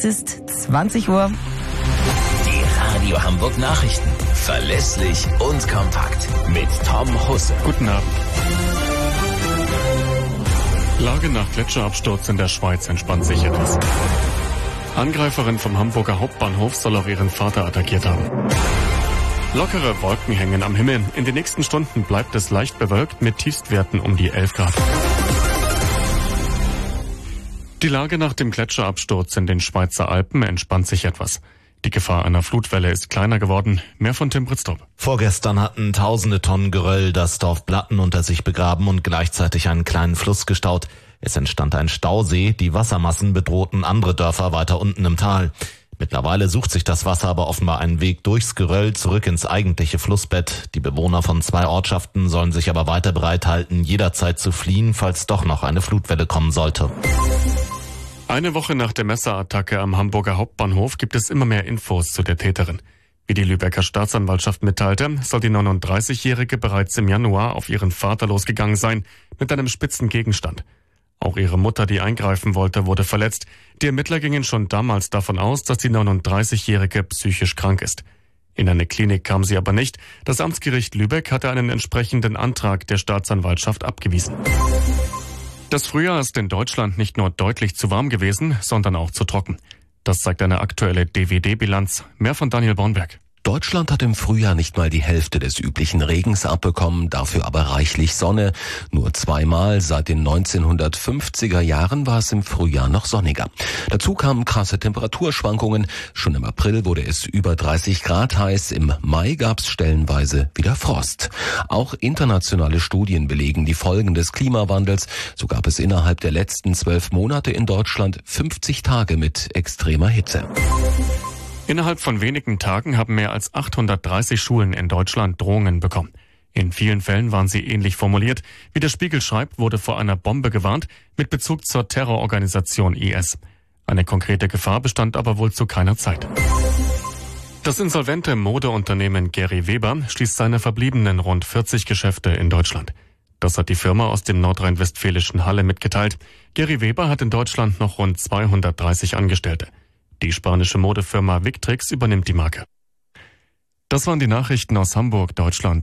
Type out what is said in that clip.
Es ist 20 Uhr. Die Radio Hamburg Nachrichten. Verlässlich und kompakt. Mit Tom Husse. Guten Abend. Lage nach Gletscherabsturz in der Schweiz entspannt sich etwas. Angreiferin vom Hamburger Hauptbahnhof soll auch ihren Vater attackiert haben. Lockere Wolken hängen am Himmel. In den nächsten Stunden bleibt es leicht bewölkt mit Tiefstwerten um die 11 Grad. Die Lage nach dem Gletscherabsturz in den Schweizer Alpen entspannt sich etwas. Die Gefahr einer Flutwelle ist kleiner geworden. Mehr von Tim Britztrup. Vorgestern hatten tausende Tonnen Geröll das Dorf Blatten unter sich begraben und gleichzeitig einen kleinen Fluss gestaut. Es entstand ein Stausee, die Wassermassen bedrohten andere Dörfer weiter unten im Tal. Mittlerweile sucht sich das Wasser aber offenbar einen Weg durchs Geröll zurück ins eigentliche Flussbett. Die Bewohner von 2 Ortschaften sollen sich aber weiter bereithalten, jederzeit zu fliehen, falls doch noch eine Flutwelle kommen sollte. Eine Woche nach der Messerattacke am Hamburger Hauptbahnhof gibt es immer mehr Infos zu der Täterin. Wie die Lübecker Staatsanwaltschaft mitteilte, soll die 39-Jährige bereits im Januar auf ihren Vater losgegangen sein, mit einem spitzen Gegenstand. Auch ihre Mutter, die eingreifen wollte, wurde verletzt. Die Ermittler gingen schon damals davon aus, dass die 39-Jährige psychisch krank ist. In eine Klinik kam sie aber nicht. Das Amtsgericht Lübeck hatte einen entsprechenden Antrag der Staatsanwaltschaft abgewiesen. Das Frühjahr ist in Deutschland nicht nur deutlich zu warm gewesen, sondern auch zu trocken. Das zeigt eine aktuelle DWD-Bilanz. Mehr von Daniel Bornberg. Deutschland hat im Frühjahr nicht mal die Hälfte des üblichen Regens abbekommen, dafür aber reichlich Sonne. Nur 2-mal seit den 1950er Jahren war es im Frühjahr noch sonniger. Dazu kamen krasse Temperaturschwankungen. Schon im April wurde es über 30 Grad heiß. Im Mai gab es stellenweise wieder Frost. Auch internationale Studien belegen die Folgen des Klimawandels. So gab es innerhalb der letzten 12 Monate in Deutschland 50 Tage mit extremer Hitze. Innerhalb von wenigen Tagen haben mehr als 830 Schulen in Deutschland Drohungen bekommen. In vielen Fällen waren sie ähnlich formuliert. Wie der Spiegel schreibt, wurde vor einer Bombe gewarnt mit Bezug zur Terrororganisation IS. Eine konkrete Gefahr bestand aber wohl zu keiner Zeit. Das insolvente Modeunternehmen Gary Weber schließt seine verbliebenen rund 40 Geschäfte in Deutschland. Das hat die Firma aus dem nordrhein-westfälischen Halle mitgeteilt. Gary Weber hat in Deutschland noch rund 230 Angestellte. Die spanische Modefirma Victrix übernimmt die Marke. Das waren die Nachrichten aus Hamburg, Deutschland.